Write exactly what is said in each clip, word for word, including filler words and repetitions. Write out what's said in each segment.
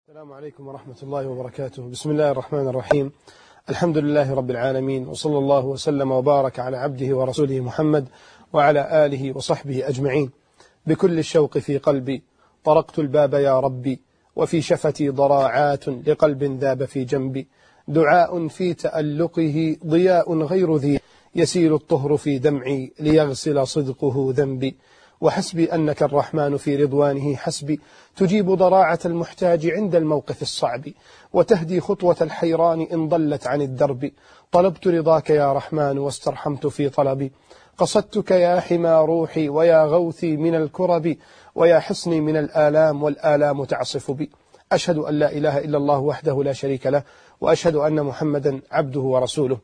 السلام عليكم ورحمة الله وبركاته. بسم الله الرحمن الرحيم. الحمد لله رب العالمين، وصلى الله وسلم وبارك على عبده ورسوله محمد وعلى آله وصحبه أجمعين. بكل الشوق في قلبي طرقت الباب يا ربي، وفي شفتي ضراعات لقلب ذاب في جنبي. دعاء في تألقه ضياء غير ذي، يسيل الطهر في دمعي ليغسل صدقه ذنبي. وحسبي أنك الرحمن في رضوانه حسبي، تجيب ضراعة المحتاج عند الموقف الصعب، وتهدي خطوة الحيران إن ضلت عن الدرب. طلبت رضاك يا رحمن واسترحمت في طلبي، قصدتك يا حمى روحي ويا غوثي من الكرب، ويا حصني من الآلام والآلام تعصف بي. أشهد أن لا إله إلا الله وحده لا شريك له، وأشهد أن محمدا عبده ورسوله.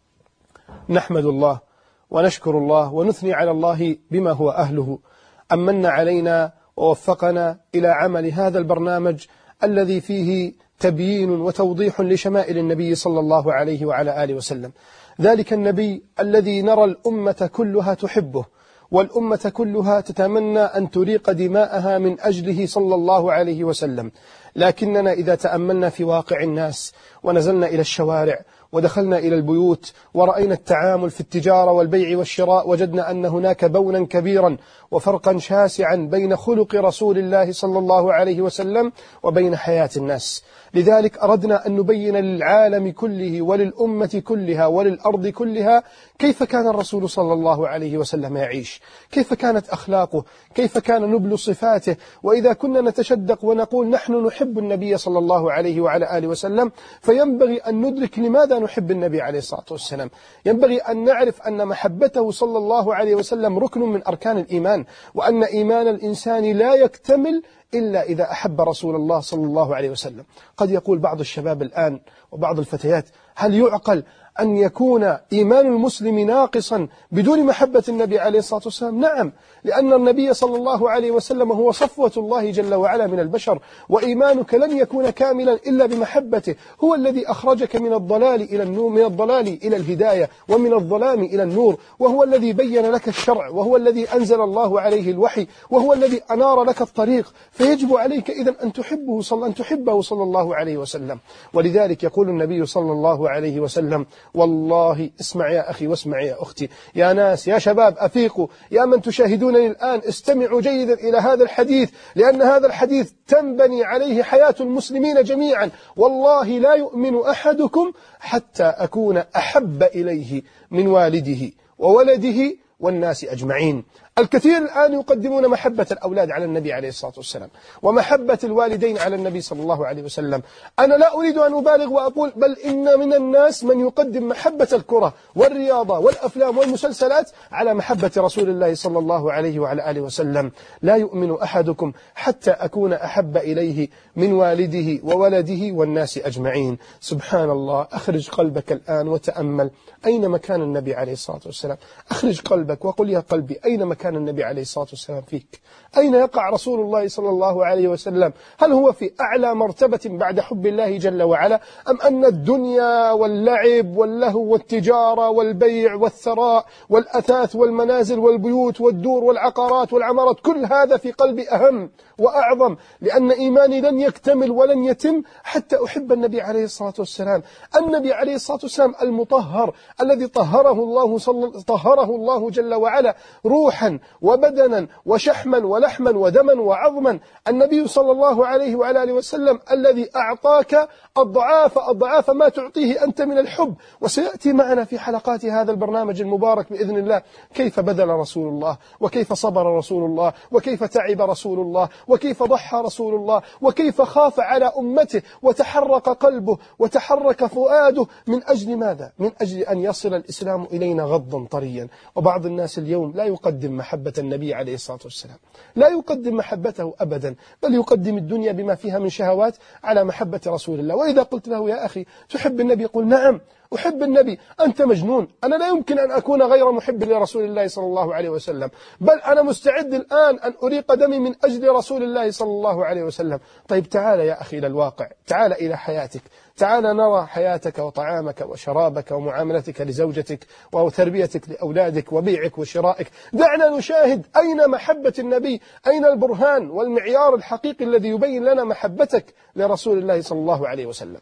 نحمد الله ونشكر الله ونثني على الله بما هو أهله، أمن علينا ووفقنا إلى عمل هذا البرنامج الذي فيه تبيين وتوضيح لشمائل النبي صلى الله عليه وعلى آله وسلم، ذلك النبي الذي نرى الأمة كلها تحبه، والأمة كلها تتمنى أن تريق دماءها من أجله صلى الله عليه وسلم. لكننا إذا تأملنا في واقع الناس ونزلنا إلى الشوارع ودخلنا إلى البيوت ورأينا التعامل في التجارة والبيع والشراء، وجدنا أن هناك بونا كبيرا وفرقا شاسعا بين خلق رسول الله صلى الله عليه وسلم وبين حياة الناس. لذلك أردنا أن نبين للعالم كله وللأمة كلها وللأرض كلها كيف كان الرسول صلى الله عليه وسلم يعيش، كيف كانت أخلاقه، كيف كان نبل صفاته. وإذا كنا نتشدق ونقول نحن نحب النبي صلى الله عليه وعلى آله وسلم، فينبغي أن ندرك لماذا نحب النبي عليه الصلاة والسلام. ينبغي أن نعرف أن محبته صلى الله عليه وسلم ركن من أركان الإيمان، وأن إيمان الإنسان لا يكتمل إلا إذا أحب رسول الله صلى الله عليه وسلم. قد يقول بعض الشباب الآن وبعض الفتيات: هل يعقل أن يكون إيمان المسلم ناقصا بدون محبة النبي عليه الصلاة والسلام؟ نعم، لأن النبي صلى الله عليه وسلم هو صفوة الله جل وعلا من البشر، وإيمانك لن يكون كاملا إلا بمحبته. هو الذي أخرجك من الضلال إلى النور، من الضلال إلى الهداية، ومن الظلام إلى النور، وهو الذي بين لك الشرع، وهو الذي أنزل الله عليه الوحي، وهو الذي أنار لك الطريق. فيجب عليك إذن أن تحبه صلى أن تحبه صلى الله عليه وسلم. ولذلك يقول النبي صلى الله عليه وسلم: والله، اسمع يا أخي واسمع يا أختي، يا ناس، يا شباب أفيقوا، يا من تشاهدونني الآن استمعوا جيدا إلى هذا الحديث، لأن هذا الحديث تنبني عليه حياة المسلمين جميعا. والله لا يؤمن أحدكم حتى أكون أحب إليه من والده وولده والناس أجمعين. الكثير الآن يقدمون محبة الأولاد على النبي عليه الصلاة والسلام، ومحبة الوالدين على النبي صلى الله عليه وسلم. أنا لا أريد أن أبالغ وأقول بل إن من الناس من يقدم محبة الكرة والرياضة والأفلام والمسلسلات على محبة رسول الله صلى الله عليه وعلى آله وسلم. لا يؤمن أحدكم حتى أكون أحب إليه من والده وولده والناس أجمعين. سبحان الله. أخرج قلبك الآن وتأمل أين مكان النبي عليه الصلاة والسلام. أخرج قلبك وقل: يا قلبي، أين مكان كان النبي عليه الصلاة والسلام فيك؟ أين يقع رسول الله صلى الله عليه وسلم؟ هل هو في أعلى مرتبة بعد حب الله جل وعلا، أم أن الدنيا واللعب واللهو والتجارة والبيع والثراء والأثاث والمنازل والبيوت والدور والعقارات والعمارات كل هذا في قلبي أهم وأعظم؟ لأن إيماني لن يكتمل ولن يتم حتى أحب النبي عليه الصلاة والسلام. النبي عليه الصلاة والسلام المطهر الذي طهره الله صلى طهره الله جل وعلا روحا وبدنا وشحما ولحما ودما وعظما. النبي صلى الله عليه وعلى آله وسلم الذي أعطاك أضعاف أضعاف ما تعطيه أنت من الحب. وسيأتي معنا في حلقات هذا البرنامج المبارك بإذن الله كيف بذل رسول الله، وكيف صبر رسول الله، وكيف تعب رسول الله، وكيف ضحى رسول الله، وكيف خاف على أمته وتحرك قلبه وتحرك فؤاده. من أجل ماذا؟ من أجل أن يصل الإسلام إلينا غضا طريا. وبعض الناس اليوم لا يقدم محبة النبي عليه الصلاة والسلام، لا يقدم محبته أبدا، بل يقدم الدنيا بما فيها من شهوات على محبة رسول الله. وإذا قلت له: يا أخي، تحب النبي؟ يقول: نعم، أحب النبي، أنت مجنون، أنا لا يمكن أن أكون غير محب لرسول الله صلى الله عليه وسلم، بل أنا مستعد الآن أن أريق دمي من أجل رسول الله صلى الله عليه وسلم. طيب تعال يا أخي إلى الواقع، تعال إلى حياتك، تعال نرى حياتك وطعامك وشرابك ومعاملتك لزوجتك وتربيتك لأولادك وبيعك وشرائك. دعنا نشاهد أين محبة النبي، أين البرهان والمعيار الحقيقي الذي يبين لنا محبتك لرسول الله صلى الله عليه وسلم.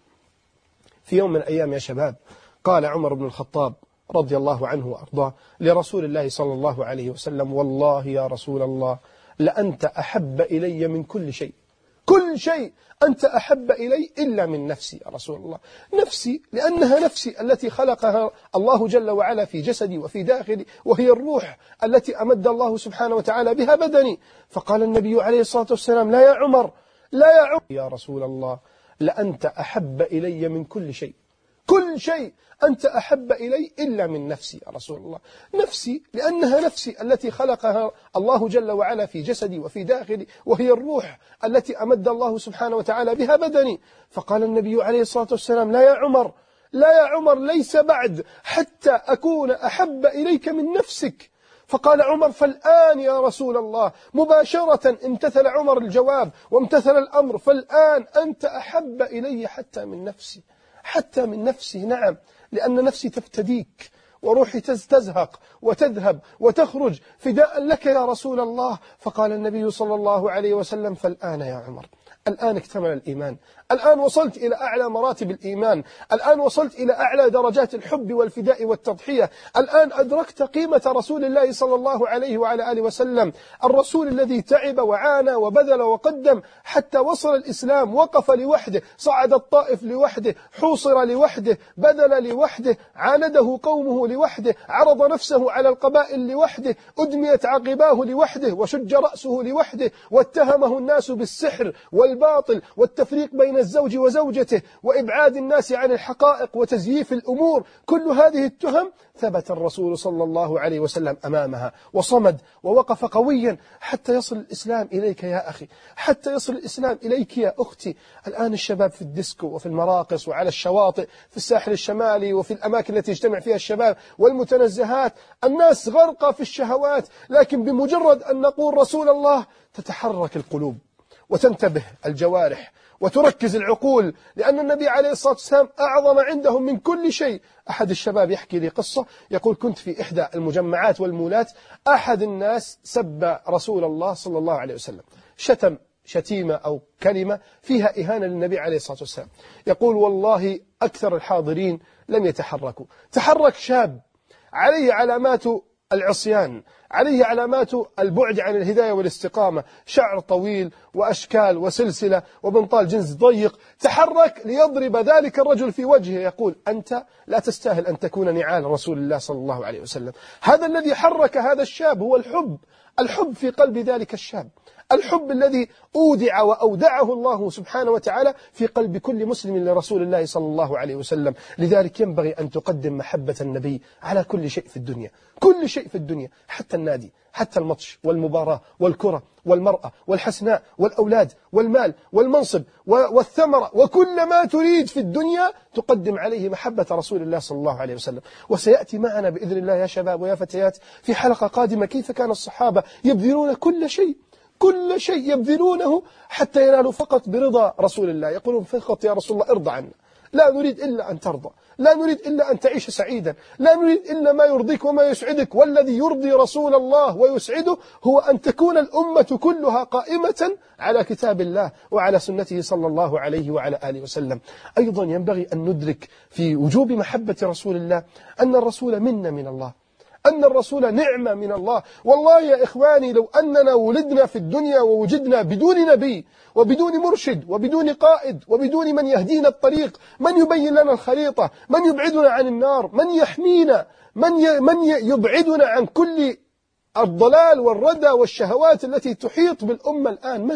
في يوم من الأيام يا شباب قال عمر بن الخطاب رضي الله عنه وأرضاه لرسول الله صلى الله عليه وسلم: والله يا رسول الله لأنت أحب إلي من كل شيء، كل شيء أنت أحب إلي إلا من نفسي يا رسول الله. نفسي لأنها نفسي التي خلقها الله جل وعلا في جسدي وفي داخلي، وهي الروح التي أمد الله سبحانه وتعالى بها بدني. فقال النبي عليه الصلاة والسلام: لا يا عمر، لا يا عمر يا رسول الله لأنت أحب إلي من كل شيء، كل شيء أنت أحب إلي إلا من نفسي يا رسول الله. نفسي لأنها نفسي التي خلقها الله جل وعلا في جسدي وفي داخلي، وهي الروح التي أمد الله سبحانه وتعالى بها بدني. فقال النبي عليه الصلاة والسلام: لا يا عمر، لا يا عمر، ليس بعد حتى أكون أحب إليك من نفسك. فقال عمر: فالآن يا رسول الله. مباشرة امتثل عمر الجواب وامتثل الأمر: فالآن أنت أحب إلي حتى من نفسي، حتى من نفسي. نعم، لأن نفسي تفتديك وروحي تزهق وتذهب وتخرج فداء لك يا رسول الله. فقال النبي صلى الله عليه وسلم: فالآن يا عمر، الآن اكتمل الإيمان، الآن وصلت إلى أعلى مراتب الإيمان، الآن وصلت إلى أعلى درجات الحب والفداء والتضحية، الآن أدركت قيمة رسول الله صلى الله عليه وعلى آله وسلم، الرسول الذي تعب وعانى وبذل وقدم حتى وصل الإسلام، وقف لوحده، صعد الطائف لوحده، حوصر لوحده، بذل لوحده، عانده قومه لوحده، عرض نفسه على القبائل لوحده، أدميت عقباه لوحده، وشج رأسه لوحده، واتهمه الناس بالسحر والباطل والتفريق بين الزوج وزوجته وإبعاد الناس عن الحقائق وتزييف الأمور. كل هذه التهم ثبت الرسول صلى الله عليه وسلم أمامها وصمد ووقف قويا حتى يصل الإسلام إليك يا أخي، حتى يصل الإسلام إليك يا أختي. الآن الشباب في الديسكو وفي المراقص وعلى الشواطئ في الساحل الشمالي وفي الأماكن التي يجتمع فيها الشباب والمتنزهات، الناس غرقى في الشهوات، لكن بمجرد أن نقول رسول الله تتحرك القلوب وتنتبه الجوارح وتركز العقول، لأن النبي عليه الصلاة والسلام أعظم عندهم من كل شيء. أحد الشباب يحكي لي قصة، يقول: كنت في إحدى المجمعات والمولات، أحد الناس سب رسول الله صلى الله عليه وسلم، شتم شتيمة أو كلمة فيها إهانة للنبي عليه الصلاة والسلام. يقول: والله أكثر الحاضرين لم يتحركوا. تحرك شاب عليه علامات العصيان، عليه علامات البعد عن الهداية والاستقامة، شعر طويل وأشكال وسلسلة وبنطال جنس ضيق، تحرك ليضرب ذلك الرجل في وجهه. يقول: أنت لا تستاهل أن تكون نعال رسول الله صلى الله عليه وسلم. هذا الذي حرك هذا الشاب هو الحب، الحب في قلب ذلك الشاب، الحب الذي أودع وأودعه الله سبحانه وتعالى في قلب كل مسلم لرسول الله صلى الله عليه وسلم. لذلك ينبغي أن تقدم محبة النبي على كل شيء في الدنيا، كل شيء في الدنيا، حتى النادي، حتى الماتش والمباراة والكرة والمرأة والحسناء والأولاد والمال والمنصب والثمرة، وكل ما تريد في الدنيا تقدم عليه محبة رسول الله صلى الله عليه وسلم. وسيأتي معنا بإذن الله يا شباب ويا فتيات في حلقة قادمة كيف كان الصحابة يبذلون كل شيء، كل شيء يبذلونه حتى ينالوا فقط برضا رسول الله. يقولون: فقط يا رسول الله ارضى عنا، لا نريد إلا أن ترضى، لا نريد إلا أن تعيش سعيدا، لا نريد إلا ما يرضيك وما يسعدك. والذي يرضي رسول الله ويسعده هو أن تكون الأمة كلها قائمة على كتاب الله وعلى سنته صلى الله عليه وعلى آله وسلم. أيضا ينبغي أن ندرك في وجوب محبة رسول الله أن الرسول منا من الله، أن الرسول نعمة من الله. والله يا إخواني لو أننا ولدنا في الدنيا ووجدنا بدون نبي وبدون مرشد وبدون قائد وبدون من يهدينا الطريق، من يبين لنا الخريطة، من يبعدنا عن النار، من يحمينا، من من يبعدنا عن كل الضلال والردى والشهوات التي تحيط بالأمة الآن، من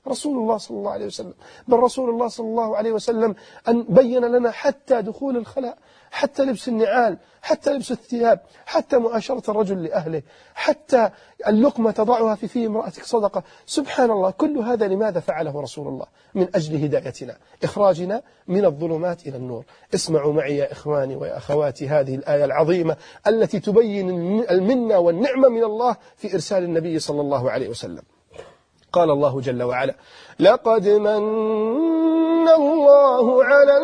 رسول الله صلى الله عليه وسلم. بل رسول الله صلى الله عليه وسلم أن بين لنا حتى دخول الخلاء، حتى لبس النعال، حتى لبس الثياب، حتى معاشرة الرجل لأهله، حتى اللقمة تضعها في فيه امرأتك صدقة. سبحان الله، كل هذا لماذا فعله رسول الله؟ من أجل هدايتنا، إخراجنا من الظلمات إلى النور. اسمعوا معي يا إخواني ويا أخواتي هذه الآية العظيمة التي تبين المنة والنعمة من الله في إرسال النبي صلى الله عليه وسلم. قال الله جل وعلا: لقد من الله على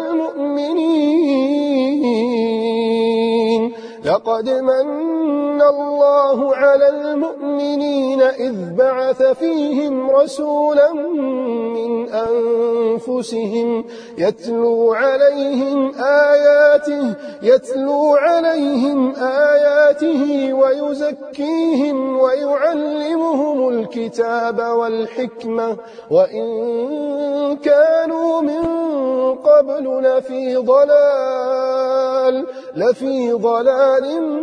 المؤمنين لقد من الله على المؤمنين إذ بعث فيهم رسولا من أنفسهم يتلو عليهم آياته يتلو عليهم آياته ويزكيهم ويعلمهم الكتاب والحكمة وإن كانوا من قبل لفي ضلال لفي ضلال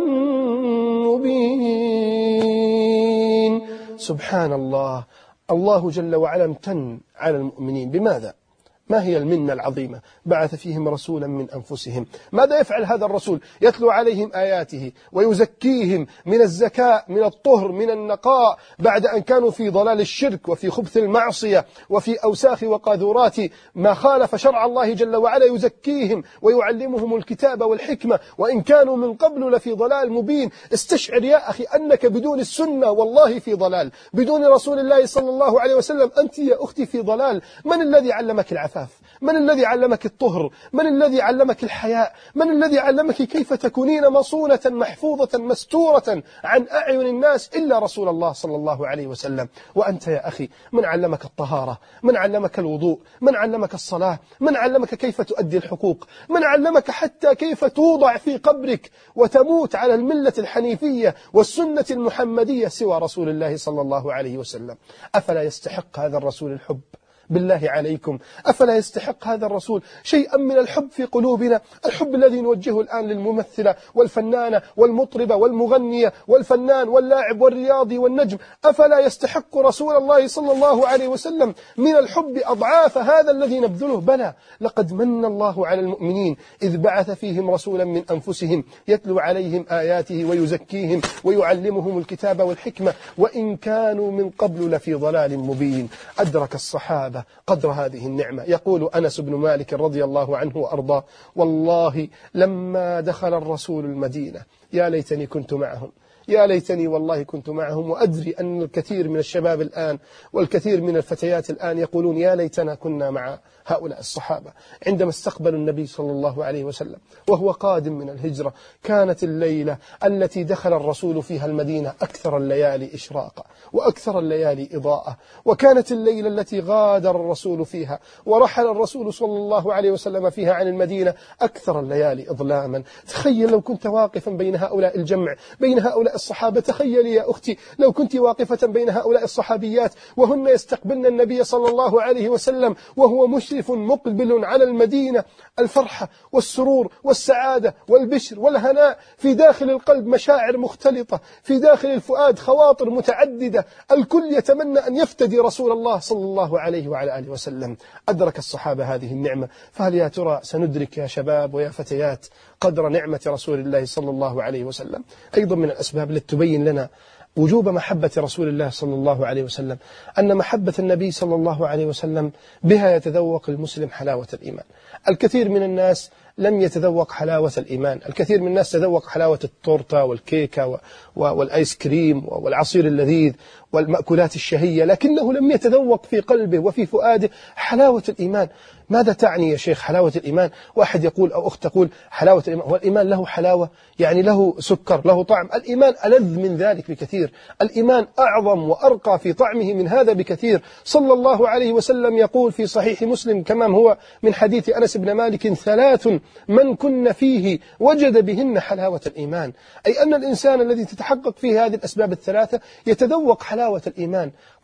مبين. سبحان الله، الله جل وعلا امتن على المؤمنين. بماذا؟ ما هي المنة العظيمة؟ بعث فيهم رسولا من أنفسهم. ماذا يفعل هذا الرسول؟ يتلو عليهم آياته ويزكيهم من الزكاة، من الطهر، من النقاء، بعد أن كانوا في ضلال الشرك وفي خبث المعصية وفي أوساخ وقاذورات ما خالف شرع الله جل وعلا. يزكيهم ويعلمهم الكتاب والحكمة وإن كانوا من قبل لفي ضلال مبين. استشعر يا أخي أنك بدون السنة والله في ضلال، بدون رسول الله صلى الله عليه وسلم أنت يا أختي في ضلال. من الذي علمك العفاف؟ من الذي علمك الطهر؟ من الذي علمك الحياء؟ من الذي علمك كيف تكونين مصونة محفوظة مستورة عن أعين الناس إلا رسول الله صلى الله عليه وسلم؟ وأنت يا أخي من علمك الطهارة؟ من علمك الوضوء؟ من علمك الصلاة؟ من علمك كيف تؤدي الحقوق؟ من علمك حتى كيف توضع في قبرك وتموت على الملة الحنيفية والسنة المحمدية سوى رسول الله صلى الله عليه وسلم؟ أفلا يستحق هذا الرسول الحب؟ بالله عليكم، أفلا يستحق هذا الرسول شيئا من الحب في قلوبنا؟ الحب الذي نوجهه الآن للممثلة والفنانة والمطربة والمغنية والفنان واللاعب والرياضي والنجم، أفلا يستحق رسول الله صلى الله عليه وسلم من الحب أضعاف هذا الذي نبذله؟ بلى، لقد من الله على المؤمنين إذ بعث فيهم رسولا من أنفسهم يتلو عليهم آياته ويزكيهم ويعلمهم الكتاب والحكمة وإن كانوا من قبل لفي ضلال مبين. أدرك الصحابة قدر هذه النعمة. يقول أنس بن مالك رضي الله عنه وأرضاه: والله لما دخل الرسول المدينة يا ليتني كنت معهم، يا ليتني والله كنت معهم. وأدري أن الكثير من الشباب الآن والكثير من الفتيات الآن يقولون يا ليتنا كنا مع هؤلاء الصحابة. عندما استقبلوا النبي صلى الله عليه وسلم وهو قادم من الهجرة، كانت الليلة التي دخل الرسول فيها المدينة أكثر الليالي إشراقا وأكثر الليالي إضاءة، وكانت الليلة التي غادر الرسول فيها ورحل الرسول صلى الله عليه وسلم فيها عن المدينة أكثر الليالي إظلاما. تخيل لو كنت واقفا بين هؤلاء الجمع، بين هؤلاء الصحابة. تخيلي يا أختي لو كنت واقفة بين هؤلاء الصحابيات وهن يستقبلن النبي صلى الله عليه وسلم وهو مشرف مقبل على المدينة. الفرحة والسرور والسعادة والبشر والهناء، في داخل القلب مشاعر مختلطة، في داخل الفؤاد خواطر متعددة، الكل يتمنى أن يفتدي رسول الله صلى الله عليه وعلى آله وسلم. أدرك الصحابة هذه النعمة، فهل يا ترى سندرك يا شباب ويا فتيات قدر نعمة رسول الله صلى الله عليه وسلم؟ أيضا من الأسباب التي تبين لنا وجوب محبة رسول الله صلى الله عليه وسلم أن محبة النبي صلى الله عليه وسلم بها يتذوق المسلم حلاوة الإيمان. الكثير من الناس لم يتذوق حلاوة الإيمان، الكثير من الناس تذوق حلاوة التورتة والكيكة والآيس كريم والعصير اللذيذ والمأكولات الشهية، لكنه لم يتذوق في قلبه وفي فؤاده حلاوة الإيمان. ماذا تعني يا شيخ حلاوة الإيمان؟ واحد يقول أو أخت تقول حلاوة الإيمان، هو الإيمان له حلاوة؟ يعني له سكر، له طعم؟ الإيمان ألذ من ذلك بكثير، الإيمان أعظم وأرقى في طعمه من هذا بكثير. صلى الله عليه وسلم يقول في صحيح مسلم كما هو من حديث أنس بن مالك: ثلاث من كن فيه وجد بهن حلاوة الإيمان. أي أن الإنسان الذي تتحقق فيه هذه الأسباب الثلاثة يتذوق حلاوة الإيمان.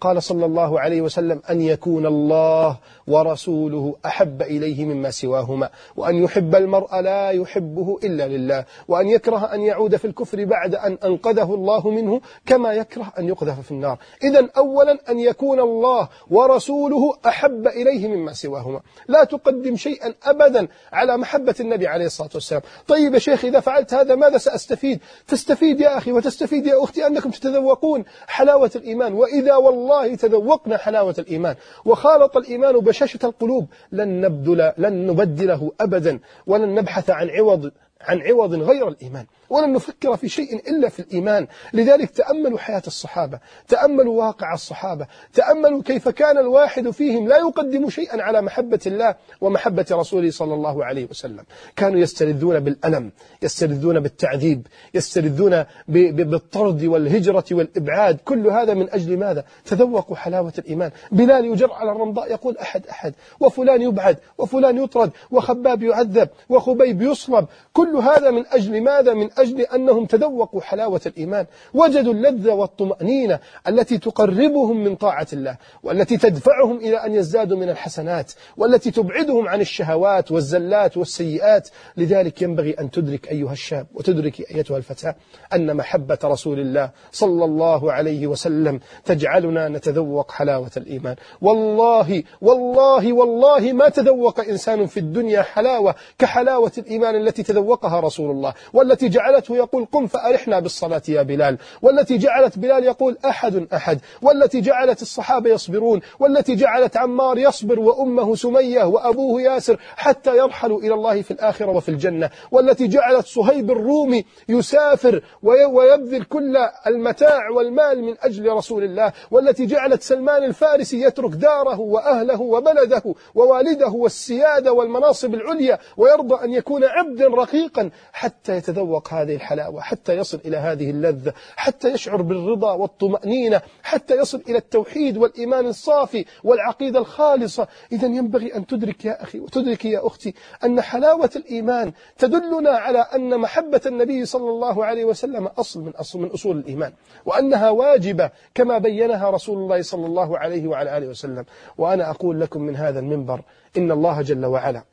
قال صلى الله عليه وسلم: أن يكون الله ورسوله أحب إليه مما سواهما، وأن يحب المرء لا يحبه إلا لله، وأن يكره أن يعود في الكفر بعد أن أنقذه الله منه كما يكره أن يقذف في النار. إذن أولا أن يكون الله ورسوله أحب إليه مما سواهما، لا تقدم شيئا أبدا على محبة النبي عليه الصلاة والسلام. طيب يا شيخ، إذا فعلت هذا ماذا سأستفيد؟ تستفيد يا أخي وتستفيد يا أختي أنكم تتذوقون حلاوة الإيمان، وإذا والله تذوقنا حلاوة الإيمان وخالط الإيمان بشاشة القلوب لن نبدل لن نبدله أبدا، ولن نبحث عن عوض عن عوض غير الإيمان، ولن نفكر في شيء إلا في الإيمان. لذلك تأملوا حياة الصحابة، تأملوا واقع الصحابة، تأملوا كيف كان الواحد فيهم لا يقدم شيئا على محبة الله ومحبة رسوله صلى الله عليه وسلم. كانوا يستلذون بالألم، يستلذون بالتعذيب، يستلذون بالطرد والهجرة والإبعاد، كل هذا من أجل ماذا؟ تذوقوا حلاوة الإيمان. بلال يجر على الرمضاء يقول: أحد أحد، وفلان يبعد، وفلان يطرد، وخباب يعذب، وخبيب يصلب. كل هذا من أجل ماذا؟ من أجل أنهم تذوقوا حلاوة الإيمان، وجدوا اللذة والطمأنينة التي تقربهم من طاعة الله، والتي تدفعهم إلى أن يزدادوا من الحسنات، والتي تبعدهم عن الشهوات والزلات والسيئات. لذلك ينبغي أن تدرك أيها الشاب وتدرك أيتها الفتاة أن محبة رسول الله صلى الله عليه وسلم تجعلنا نتذوق حلاوة الإيمان. والله والله والله ما تذوق إنسان في الدنيا حلاوة كحلاوة الإيمان التي تذوقها رسول الله، والتي جعلته يقول: قم فأرحنا بالصلاة يا بلال، والتي جعلت بلال يقول: أحد أحد، والتي جعلت الصحابة يصبرون، والتي جعلت عمار يصبر وأمه سمية وأبوه ياسر حتى يرحلوا إلى الله في الآخرة وفي الجنة، والتي جعلت صهيب الرومي يسافر ويبذل كل المتاع والمال من أجل رسول الله، والتي جعلت سلمان الفارسي يترك داره وأهله وبلده ووالده والسيادة والمناصب العليا ويرضى أن يكون عبدا رقيقا حتى يتذوق هذه الحلاوة، حتى يصل إلى هذه اللذة، حتى يشعر بالرضا والطمأنينة، حتى يصل إلى التوحيد والإيمان الصافي والعقيدة الخالصة. إذن ينبغي أن تدرك يا أخي وتدرك يا أختي أن حلاوة الإيمان تدلنا على أن محبة النبي صلى الله عليه وسلم أصل من أصل من أصول الإيمان، وأنها واجبة كما بينها رسول الله صلى الله عليه وعلى آله وسلم. وأنا أقول لكم من هذا المنبر إن الله جل وعلا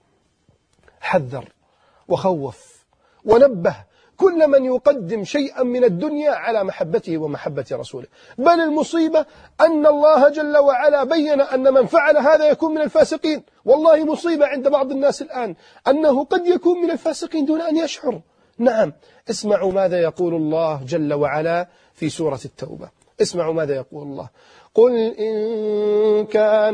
حذر وخوف ونبه كل من يقدم شيئا من الدنيا على محبته ومحبة رسوله. بل المصيبة أن الله جل وعلا بين أن من فعل هذا يكون من الفاسقين. والله مصيبة عند بعض الناس الآن أنه قد يكون من الفاسقين دون أن يشعر. نعم، اسمعوا ماذا يقول الله جل وعلا في سورة التوبة. اسمعوا ماذا يقول الله: قل إن كان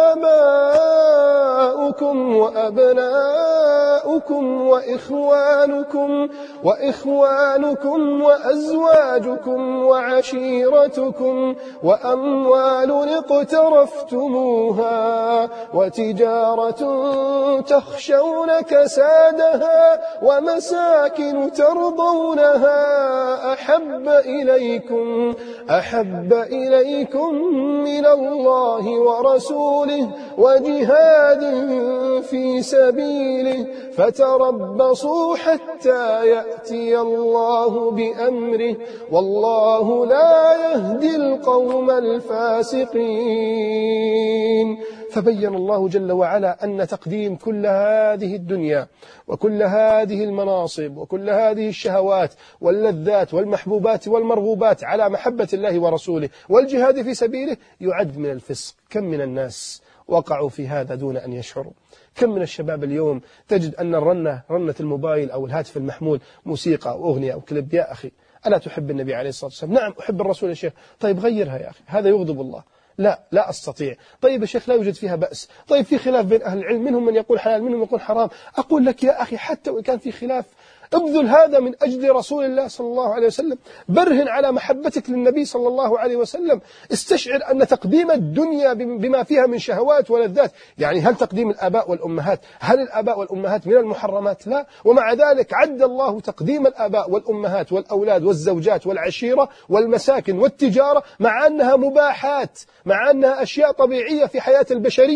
آباؤكم وأبناؤكم وإخوانكم وإخوانكم وأزواجكم وعشيرتكم وأموال اقترفتموها وتجارة تخشون كسادها ومساكن ترضونها أحب إليكم أحب إليكم من الله ورسوله وجهاد في سبيله فتربصوا حتى يأتي الله بأمره والله لا يهدي القوم الفاسقين. فبين الله جل وعلا أن تقديم كل هذه الدنيا وكل هذه المناصب وكل هذه الشهوات واللذات والمحبوبات والمرغوبات على محبة الله ورسوله والجهاد في سبيله يعد من الفسق. كم من الناس وقعوا في هذا دون أن يشعروا؟ كم من الشباب اليوم تجد أن الرنة رنة الموبايل أو الهاتف المحمول موسيقى أو أغنية أو كليب. يا أخي، ألا تحب النبي عليه الصلاة والسلام؟ نعم أحب الرسول يا شيخ. طيب غيرها يا أخي، هذا يغضب الله. لا لا أستطيع. طيب يا شيخ لا يوجد فيها بأس. طيب في خلاف بين أهل العلم، منهم من يقول حلال منهم من يقول حرام. أقول لك يا أخي حتى وإن كان في خلاف ابذل هذا من أجل رسول الله صلى الله عليه وسلم. برهن على محبتك للنبي صلى الله عليه وسلم. استشعر أن تقديم الدنيا بما فيها من شهوات ولذات، يعني هل تقديم الآباء والأمهات، هل الآباء والأمهات من المحرمات؟ لا. ومع ذلك عد الله تقديم الآباء والأمهات والأولاد والزوجات والعشيرة والمساكن والتجارة مع أنها مباحات، مع أنها أشياء طبيعية في حياة البشرية،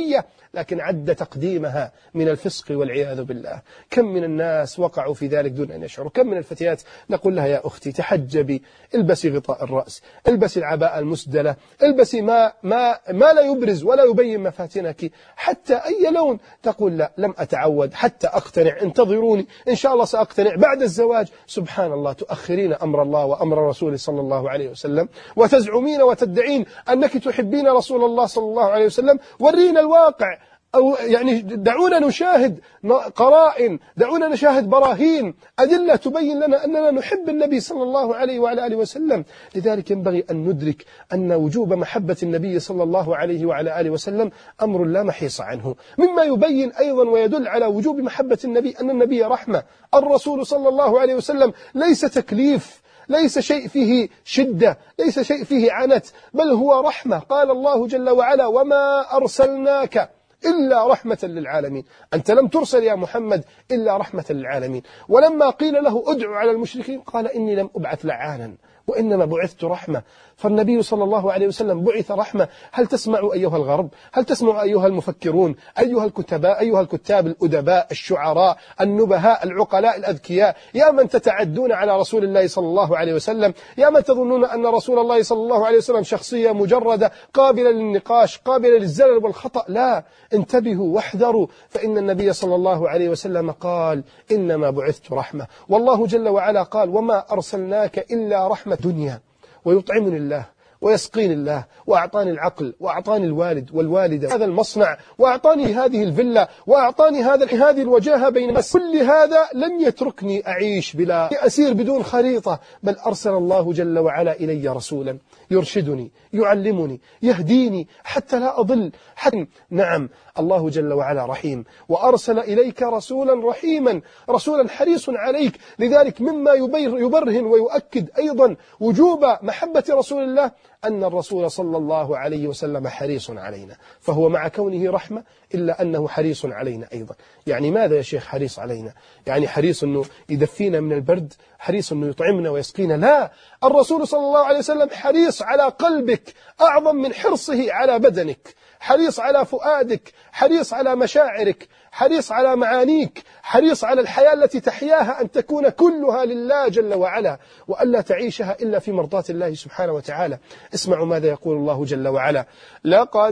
لكن عد تقديمها من الفسق والعياذ بالله. كم من الناس وقعوا في ذلك دون أن يشعروا. كم من الفتيات نقول لها يا أختي تحجبي، البسي غطاء الرأس، البسي العباءة المسدلة، البسي ما, ما, ما لا يبرز ولا يبين مفاتنك حتى أي لون. تقول لا، لم أتعود حتى أقتنع، انتظروني إن شاء الله سأقتنع بعد الزواج. سبحان الله، تؤخرين أمر الله وأمر رسوله صلى الله عليه وسلم، وتزعمين وتدعين أنك تحبين رسول الله صلى الله عليه وسلم. ورينا الواقع، أو يعني دعونا نشاهد قرائن، دعونا نشاهد براهين، أدلة تبين لنا أننا نحب النبي صلى الله عليه وعلى آله وسلم. لذلك ينبغي أن ندرك أن وجوب محبة النبي صلى الله عليه وعلى آله وسلم أمر لا محيص عنه. مما يبين أيضا ويدل على وجوب محبة النبي أن النبي رحمة. الرسول صلى الله عليه وسلم ليس تكليف، ليس شيء فيه شدة، ليس شيء فيه عنت، بل هو رحمة. قال الله جل وعلا: وما أرسلناك إلا رحمة للعالمين. أنت لم ترسل يا محمد إلا رحمة للعالمين. ولما قيل له ادعو على المشركين قال إني لم أبعث لعانا وإنما بعثت رحمة. فالنبي صلى الله عليه وسلم بعث رحمة. هل تسمع أيها الغرب؟ هل تسمع أيها المفكرون، أيها الكتباء، أيها الكتاب الأدباء الشعراء النبهاء العقلاء الأذكياء، يا من تتعدون على رسول الله صلى الله عليه وسلم، يا من تظنون أن رسول الله صلى الله عليه وسلم شخصية مجردة قابلة للنقاش، قابلة للزلل والخطأ؟ لا، انتبهوا واحذروا، فإن النبي صلى الله عليه وسلم قال: إنما بعثت رحمة. والله جل وعلا قال: وما أرسلناك إلا رحمة دنيا. ويطعمني الله ويسقيني الله وأعطاني العقل وأعطاني الوالد والوالدة هذا المصنع وأعطاني هذه الفيلا وأعطاني هذا هذه الوجاهة بين الناس. كل هذا لم يتركني أعيش بلا أسير بدون خريطة، بل أرسل الله جل وعلا إلي رسولا يرشدني، يعلمني، يهديني حتى لا أضل. حتى نعم، الله جل وعلا رحيم، وأرسل إليك رسولا رحيما، رسولا حريص عليك. لذلك مما يبرهن ويؤكد أيضا وجوب محبة رسول الله أن الرسول صلى الله عليه وسلم حريص علينا. فهو مع كونه رحمة إلا أنه حريص علينا أيضا. يعني ماذا يا شيخ حريص علينا؟ يعني حريص أنه يدفينا من البرد، حريص أنه يطعمنا ويسقينا؟ لا، الرسول صلى الله عليه وسلم حريص على قلبك أعظم من حرصه على بدنك، حريص على فؤادك، حريص على مشاعرك، حريص على معانيك، حريص على الحياة التي تحياها أن تكون كلها لله جل وعلا، وألا تعيشها إلا في مرضاة الله سبحانه وتعالى. اسمعوا ماذا يقول الله جل وعلا: لقد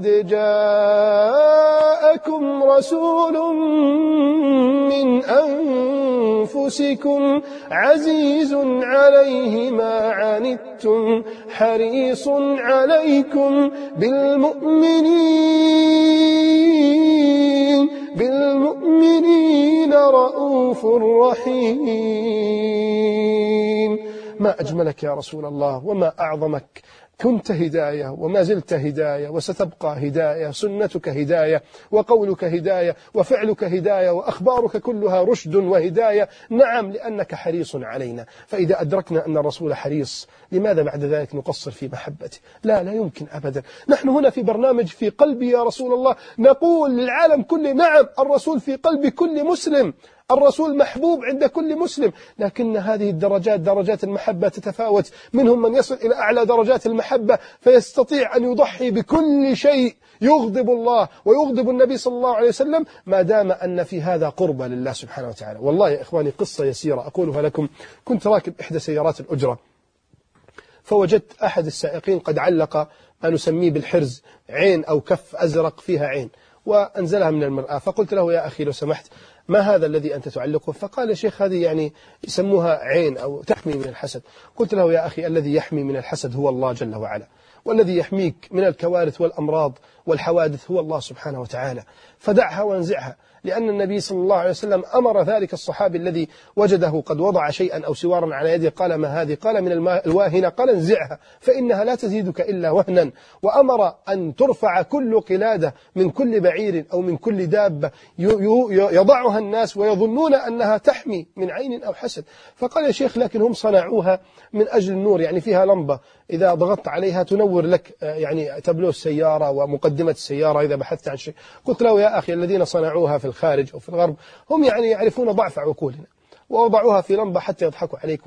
جاءكم رسول من أنفسكم عزيز عليه ما عنتم حريص عليكم بالمؤمنين بالمؤمنين رؤوف رحيم. ما أجملك يا رسول الله، وما أعظمك. كنت هداية وما زلت هداية وستبقى هداية، سنتك هداية وقولك هداية وفعلك هداية وأخبارك كلها رشد وهداية. نعم، لأنك حريص علينا. فإذا أدركنا أن الرسول حريص، لماذا بعد ذلك نقصر في محبته؟ لا لا يمكن أبدا. نحن هنا في برنامج في قلبي يا رسول الله نقول للعالم كله: نعم، الرسول في قلب كل مسلم، الرسول محبوب عند كل مسلم، لكن هذه الدرجات درجات المحبة تتفاوت. منهم من يصل إلى أعلى درجات المحبة فيستطيع أن يضحي بكل شيء يغضب الله ويغضب النبي صلى الله عليه وسلم، ما دام أن في هذا قربة لله سبحانه وتعالى. والله يا إخواني قصة يسيرة أقولها لكم. كنت راكب إحدى سيارات الأجرة، فوجدت أحد السائقين قد علق ما نسميه بالحرز، عين أو كف أزرق فيها عين، وأنزلها من المرآة. فقلت له: يا أخي لو سمحت، ما هذا الذي أنت تعلقه؟ فقال: يا شيخ هذه يعني يسموها عين أو تحمي من الحسد. قلت له: يا أخي الذي يحمي من الحسد هو الله جل وعلا، والذي يحميك من الكوارث والأمراض والحوادث هو الله سبحانه وتعالى، فدعها وانزعها. لأن النبي صلى الله عليه وسلم أمر ذلك الصحابي الذي وجده قد وضع شيئا أو سوارا على يده، قال: ما هذه؟ قال: من الماء الواهنة. قال: انزعها فإنها لا تزيدك إلا وهنا. وأمر أن ترفع كل قلادة من كل بعير أو من كل دابة يضعها الناس ويظنون أنها تحمي من عين أو حسد. فقال: يا شيخ لكن هم صنعوها من أجل النور، يعني فيها لمبة إذا ضغطت عليها تنور لك يعني تبلو السيارة ومقدمة السيارة إذا بحثت عن شيء. قلت له: يا أخي الذين صنعوها في الخارج أو في الغرب هم يعني يعرفون ضعف عقولنا، ووضعوها في لمبة حتى يضحكوا عليك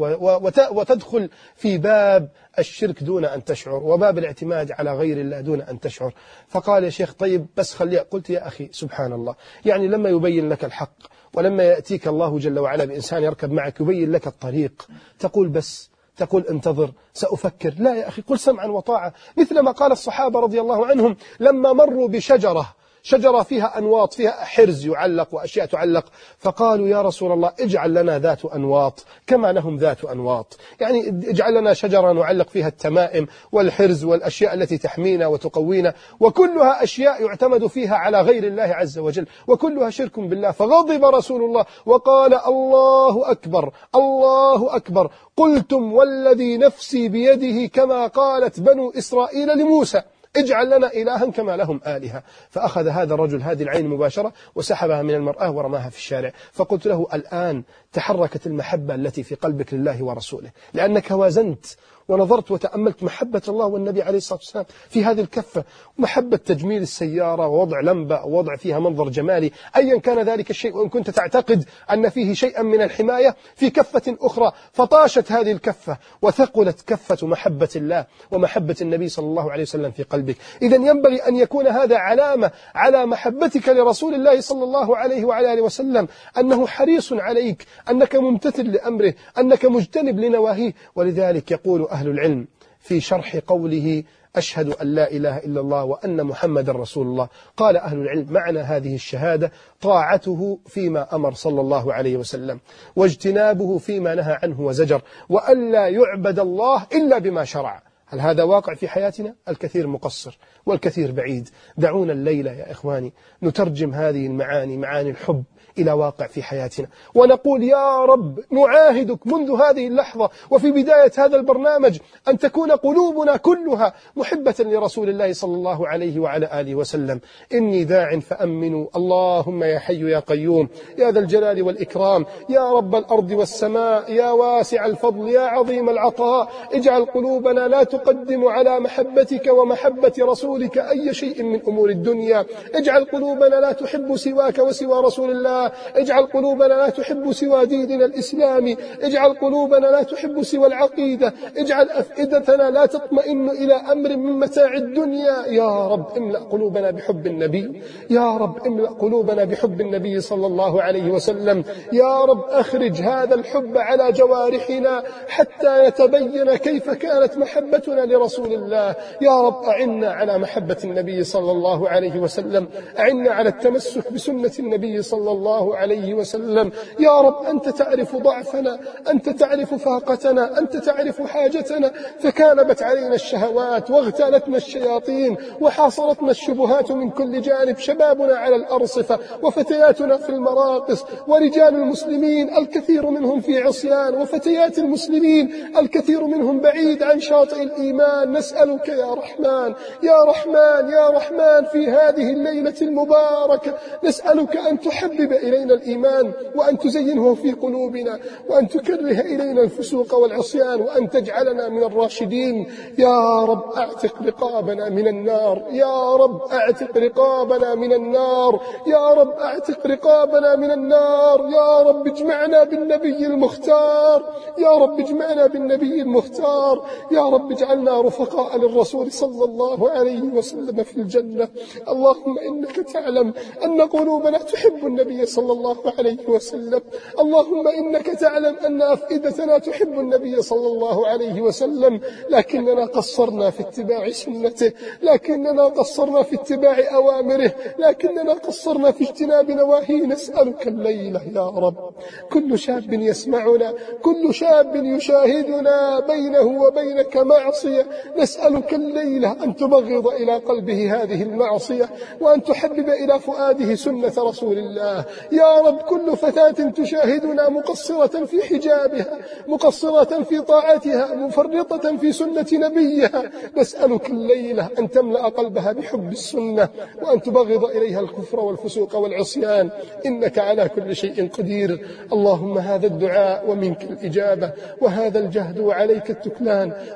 وتدخل في باب الشرك دون أن تشعر، وباب الاعتماد على غير الله دون أن تشعر. فقال يا شيخ طيب بس خلي. قلت يا أخي سبحان الله، يعني لما يبين لك الحق ولما يأتيك الله جل وعلا بإنسان يركب معك يبين لك الطريق تقول بس، تقول انتظر سأفكر؟ لا يا أخي، قل سمعا وطاعة، مثل ما قال الصحابة رضي الله عنهم لما مروا بشجرة شجرة فيها أنواط، فيها حرز يعلق وأشياء تعلق، فقالوا يا رسول الله اجعل لنا ذات أنواط كما لهم ذات أنواط، يعني اجعل لنا شجرة نعلق فيها التمائم والحرز والأشياء التي تحمينا وتقوينا، وكلها أشياء يعتمد فيها على غير الله عز وجل، وكلها شرك بالله. فغضب رسول الله وقال الله أكبر الله أكبر، قلتم والذي نفسي بيده كما قالت بنو إسرائيل لموسى اجعل لنا إلها كما لهم آلهة. فأخذ هذا الرجل هذه العين مباشرة وسحبها من المرآة ورماها في الشارع. فقلت له الآن تحركت المحبة التي في قلبك لله ورسوله، لأنك وازنت ونظرت وتأملت محبة الله والنبي عليه الصلاة والسلام في هذه الكفة، محبة تجميل السيارة ووضع لمبة ووضع فيها منظر جمالي أيا كان ذلك الشيء، وإن كنت تعتقد أن فيه شيئا من الحماية في كفة أخرى، فطاشت هذه الكفة وثقلت كفة محبة الله ومحبة النبي صلى الله عليه وسلم في قلبك. إذا ينبغي أن يكون هذا علامة على محبتك لرسول الله صلى الله عليه وعلى آله وسلم، أنه حريص عليك، أنك ممتثل لأمره، أنك مجتنب لنواهيه. ولذلك يقول أهل العلم في شرح قوله أشهد أن لا إله إلا الله وأن محمد رسول الله، قال أهل العلم معنى هذه الشهادة طاعته فيما أمر صلى الله عليه وسلم، واجتنابه فيما نهى عنه وزجر، وألا يعبد الله إلا بما شرع. هل هذا واقع في حياتنا؟ الكثير مقصر والكثير بعيد. دعونا الليلة يا إخواني نترجم هذه المعاني، معاني الحب، إلى واقع في حياتنا، ونقول يا رب نعاهدك منذ هذه اللحظة وفي بداية هذا البرنامج أن تكون قلوبنا كلها محبة لرسول الله صلى الله عليه وعلى آله وسلم. إني داع فأمنوا، اللهم يا حي يا قيوم يا ذا الجلال والإكرام، يا رب الأرض والسماء، يا واسع الفضل، يا عظيم العطاء، اجعل قلوبنا لا تقدم على محبتك ومحبة رسولك أي شيء من أمور الدنيا، اجعل قلوبنا لا تحب سواك وسوى رسول الله، اجعل قلوبنا لا تحب سوى ديننا الإسلامي، اجعل قلوبنا لا تحب سوى العقيدة، اجعل أفئدتنا لا تطمئن إلى أمر من متاع الدنيا. يا رب املأ قلوبنا بحب النبي، يا رب املأ قلوبنا بحب النبي صلى الله عليه وسلم، يا رب أخرج هذا الحب على جوارحنا حتى يتبين كيف كانت محبتنا لرسول الله. يا رب أعنا على محبة النبي صلى الله عليه وسلم، أعنا على التمسك بسنة النبي صلى الله عليه وسلم. يا رب أنت تعرف ضعفنا، أنت تعرف فاقتنا، أنت تعرف حاجتنا، فكالبت علينا الشهوات واغتالتنا الشياطين وحاصرتنا الشبهات من كل جانب، شبابنا على الأرصفة وفتياتنا في المراقص، ورجال المسلمين الكثير منهم في عصيان، وفتيات المسلمين الكثير منهم بعيد عن شاطئ الإيمان. نسألك يا رحمن يا رحمن يا رحمن في هذه الليلة المباركة، نسألك أن تحبب إلينا الإيمان وأن تزينه في قلوبنا، وأن تكره إلينا الفسوق والعصيان، وأن تجعلنا من الراشدين. يا رب أعتق رقابنا من النار، يا رب أعتق رقابنا من النار، يا رب أعتق رقابنا من النار. يا رب اجمعنا بالنبي المختار، يا رب اجمعنا بالنبي المختار، يا رب اجعلنا رفقاء للرسول صلى الله عليه وسلم في الجنة. اللهم إنك تعلم أن قلوبنا تحب النبي صلى الله عليه وسلم، اللهم إنك تعلم أن أفئدتنا تحب النبي صلى الله عليه وسلم، لكننا قصرنا في اتباع سنته، لكننا قصرنا في اتباع أوامره، لكننا قصرنا في اجتناب نواهيه. نسألك الليلة يا رب كل شاب يسمعنا، كل شاب يشاهدنا بينه وبينك معصية، نسألك الليلة أن تبغض إلى قلبه هذه المعصية، وأن تحبب إلى فؤاده سنة رسول الله. يا رب كل فتاة تشاهدنا مقصرة في حجابها، مقصرة في طاعتها، مفرطة في سنة نبيها، نسألك الليلة أن تملأ قلبها بحب السنة، وأن تبغض إليها الكفر والفسوق والعصيان، إنك على كل شيء قدير. اللهم هذا الدعاء ومنك الإجابة، وهذا الجهد وعليك التكلان، ولا حول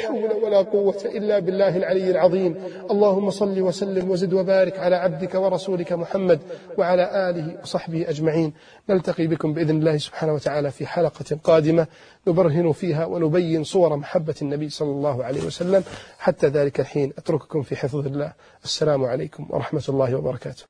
حول ولا قوة إلا بالله العلي العظيم. اللهم صل وسلم وزد وبارك على عبدك ورسولك محمد وعلى آله وصحبه أجمعين. نلتقي بكم بإذن الله سبحانه وتعالى في حلقة قادمة نبرهن فيها ونبين صور محبة النبي صلى الله عليه وسلم. حتى ذلك الحين أترككم في حفظ الله. السلام عليكم ورحمة الله وبركاته.